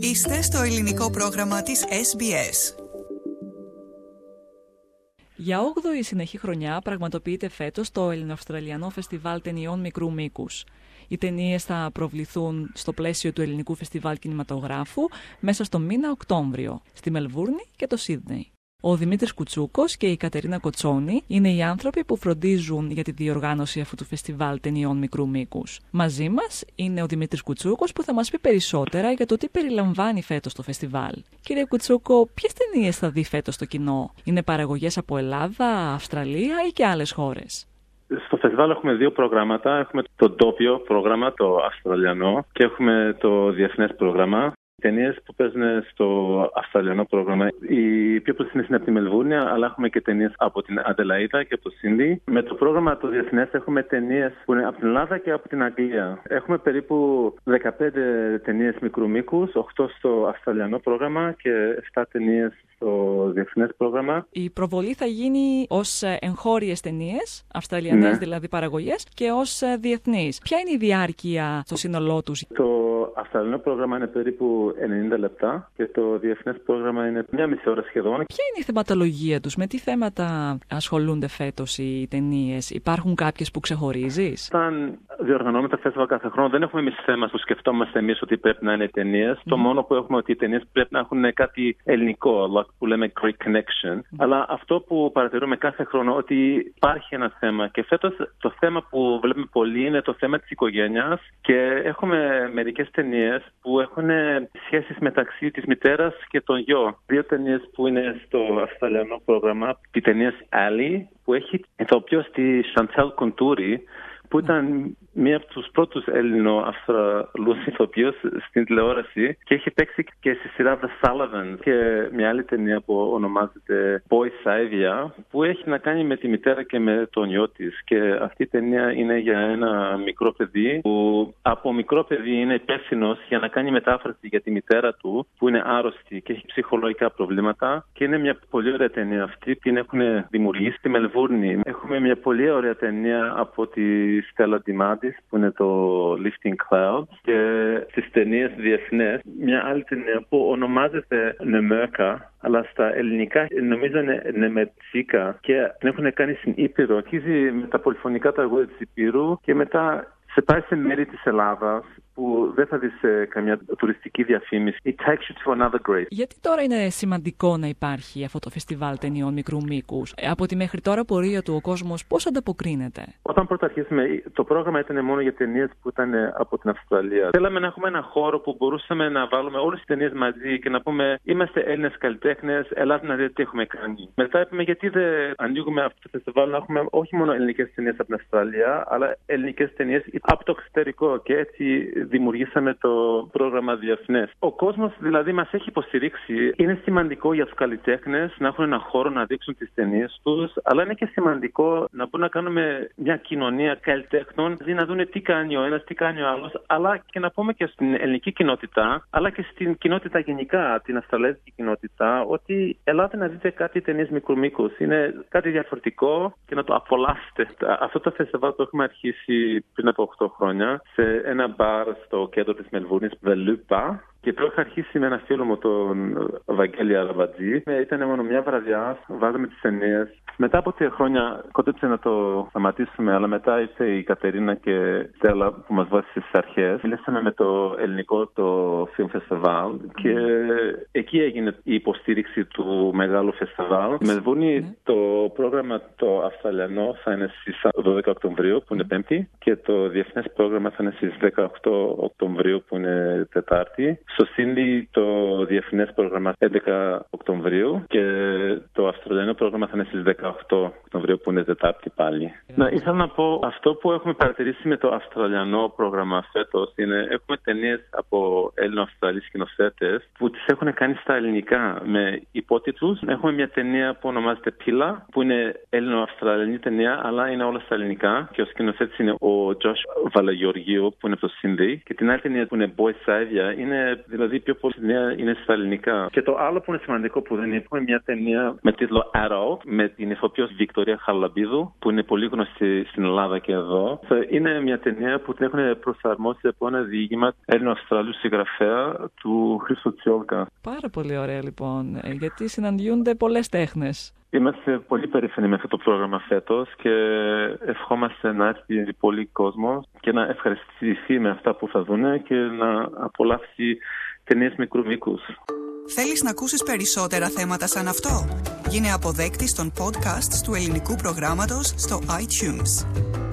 Είστε στο ελληνικό πρόγραμμα της SBS. Για 8η συνεχή χρονιά πραγματοποιείται φέτος το Ελληνοαυστραλιανό Φεστιβάλ Ταινιών Μικρού Μήκους. Οι ταινίες θα προβληθούν στο πλαίσιο του Ελληνικού Φεστιβάλ Κινηματογράφου μέσα στο μήνα Οκτώβριο, στη Μελβούρνη και το Σίδνεϊ. Ο Δημήτρης Κουτσούκος και η Κατερίνα Κοτσόνη είναι οι άνθρωποι που φροντίζουν για τη διοργάνωση αυτού του φεστιβάλ ταινιών μικρού μήκους. Μαζί μας είναι ο Δημήτρης Κουτσούκος που θα μας πει περισσότερα για το τι περιλαμβάνει φέτος το φεστιβάλ. Κύριε Κουτσούκο, ποιες ταινίες θα δει φέτος το κοινό? Είναι παραγωγές από Ελλάδα, Αυστραλία ή και άλλες χώρες? Στο φεστιβάλ έχουμε δύο προγράμματα. Έχουμε το ντόπιο πρόγραμμα, το αυστραλιανό, και έχουμε το διεθνές πρόγραμμα. Οι ταινίες που παίζουν στο αυστραλιανό πρόγραμμα, οι πιο πολλές είναι από τη Μελβούρνια, αλλά έχουμε και ταινίες από την Αντελαΐδα και από το Σίδνεϊ. Με το πρόγραμμα το διεθνές έχουμε ταινίες που είναι από την Ελλάδα και από την Αγγλία. Έχουμε περίπου 15 ταινίες μικρού μήκους, 8 στο αυστραλιανό πρόγραμμα και 7 ταινίες στο διεθνές πρόγραμμα. Η προβολή θα γίνει ως εγχώριες ταινίες, αυστραλιανές δηλαδή παραγωγές, και ως διεθνείς. Ποια είναι η διάρκεια στο σύνολό τους? Το αυστραλιανό πρόγραμμα είναι περίπου 90 λεπτά και το διεθνές πρόγραμμα είναι μία μισή ώρα σχεδόν. Ποια είναι η θεματολογία τους? Με τι θέματα ασχολούνται φέτος οι ταινίες? Υπάρχουν κάποιες που ξεχωρίζεις? Όταν διοργανώνουμε τα φεστιβάλ κάθε χρόνο, δεν έχουμε εμείς θέμα που σκεφτόμαστε εμείς ότι πρέπει να είναι ταινίες. Το μόνο που έχουμε ότι οι ταινίες πρέπει να έχουν κάτι ελληνικό, που λέμε Greek Connection. Αλλά αυτό που παρατηρούμε κάθε χρόνο ότι υπάρχει ένα θέμα. Και φέτος το θέμα που βλέπουμε πολύ είναι το θέμα της οικογένειας. Και έχουμε μερικές ταινίες που έχουν σχέσεις μεταξύ της μητέρας και των γιο. Δύο ταινίες που είναι στο αυστραλιανό πρόγραμμα. Η ταινία Alley, που έχει ηθοποιό τη Chantal Contouri, που ήταν μία από τους πρώτους Έλληνο-Αυστραλούς ηθοποιούς στην τηλεόραση και έχει παίξει και στη σειρά The Sullivans και μια άλλη ταινία που ονομάζεται Boy Savia, που έχει να κάνει με τη μητέρα και με τον γιο της. Και αυτή η ταινία είναι για ένα μικρό παιδί που από μικρό παιδί είναι υπεύθυνος για να κάνει μετάφραση για τη μητέρα του που είναι άρρωστη και έχει ψυχολογικά προβλήματα. Και είναι μια πολύ ωραία ταινία αυτή που την έχουν δημιουργήσει στη Μελβούρνη. Έχουμε μια πολύ ωραία ταινία από τη Stella Diamandis που είναι το Lifting Clouds, και στις ταινίες διεθνές μια άλλη ταινία που ονομάζεται Νεμέρκα, αλλά στα ελληνικά νομίζω είναι Νεμετσίκα, και την έχουν κάνει στην Ήπειρο. Αρχίζει με τα πολυφωνικά τραγούδια της Ήπειρου και μετά σε πάει σε μέρη της Ελλάδας που δεν θα δεις καμιά τουριστική διαφήμιση. It takes you to another great. Γιατί τώρα είναι σημαντικό να υπάρχει αυτό το φεστιβάλ ταινιών μικρού μήκους? Από τη μέχρι τώρα πορεία του ο κόσμος πώς ανταποκρίνεται? Όταν πρώτα αρχίσαμε, το πρόγραμμα ήταν μόνο για ταινίες που ήταν από την Αυστραλία. Θέλαμε να έχουμε ένα χώρο που μπορούσαμε να βάλουμε όλες τις ταινίες μαζί και να πούμε: είμαστε Έλληνες καλλιτέχνες, ελάτε να δείτε τι έχουμε κάνει. Μετά είπαμε: γιατί δεν ανοίγουμε αυτό το φεστιβάλ να έχουμε όχι μόνο ελληνικές ταινίες από την Αυστραλία, αλλά ελληνικές ταινίες από το εξωτερικό. Και έτσι δημιουργήσαμε το πρόγραμμα διεθνές. Ο κόσμος δηλαδή μας έχει υποστηρίξει. Είναι σημαντικό για τους καλλιτέχνες να έχουν ένα χώρο να δείξουν τις ταινίες τους, αλλά είναι και σημαντικό να μπορούμε να κάνουμε μια κοινωνία καλλιτέχνων, δηλαδή να δουν τι κάνει ο ένας, τι κάνει ο άλλος, αλλά και να πούμε και στην ελληνική κοινότητα, αλλά και στην κοινότητα γενικά, την αυστραλέζικη κοινότητα, ότι ελάτε να δείτε κάτι ταινίες μικρού μήκους. Είναι κάτι διαφορετικό και να το απολαύσετε. Αυτό το φεστιβάλ το έχουμε αρχίσει πριν από 8 χρόνια σε ένα μπαρ στο κέντρο της Μελβούρνης, The Loop. Και το είχα αρχίσει με ένα φίλο μου, τον Βαγγέλη Αραβατζή. Ήταν μόνο μια βραδιά, βάζαμε τις ταινίες. Μετά από 3 χρόνια κόντεψε να το σταματήσουμε, αλλά μετά ήρθε η Κατερίνα και η Στέλλα που μας βάζει στις αρχές. Μιλήσαμε με το ελληνικό το Film Festival και εκεί έγινε η υποστήριξη του μεγάλου φεστιβάλ. Στη Μελβούρνη το πρόγραμμα το αυστραλιανό θα είναι στις 12 Οκτωβρίου, που είναι Πέμπτη, και το διεθνές πρόγραμμα θα είναι στις 18 Οκτωβρίου, που είναι Τετάρτη. Στο Σίδνεϊ το διεθνές πρόγραμμα 11 Οκτωβρίου και το αυστραλιανό πρόγραμμα θα είναι στις 18 Οκτωβρίου, που είναι Τετάρτη πάλι. Ήθελα να πω, αυτό που έχουμε παρατηρήσει με το αυστραλιανό πρόγραμμα φέτος είναι έχουμε ταινίες από Έλληνο-Αυστραλείς σκηνοθέτες που τις έχουν κάνει στα ελληνικά με υπότιτλους. Έχουμε μια ταινία που ονομάζεται Πύλα, που είναι Έλληνο-Αυστραλιανή ταινία, αλλά είναι όλα στα ελληνικά, και ο σκηνοθέτης είναι ο Τζος Βαλαγιοργίου, που είναι από το Σίδνεϊ, και την άλλη ταινία που είναι Boy Savia, είναι δηλαδή πιο πολύ ταινία είναι στα ελληνικά. Και το άλλο που είναι σημαντικό που δεν έχουμε μια ταινία με τίτλο Arrow, με την ηθοποιό Βικτωρία Χαραλαμπίδου, που είναι πολύ γνωστή στην Ελλάδα και εδώ. Είναι μια ταινία που την έχουν προσαρμόσει από ένα διήγημα Έλληνο-Αυστραλίου συγγραφέα του Χρήστο Τσιόλκα. Πάρα πολύ ωραία λοιπόν, γιατί συναντιούνται πολλές τέχνες. Είμαστε πολύ περήφανοι με αυτό το πρόγραμμα φέτος και ευχόμαστε να έρθει πολύ κόσμο και να ευχαριστηθεί με αυτά που θα δούνε και να απολαύσει ταινίες μικρού μήκους. Θέλεις να ακούσεις περισσότερα θέματα σαν αυτό? Γίνε αποδέκτης των podcasts του ελληνικού προγράμματος στο iTunes.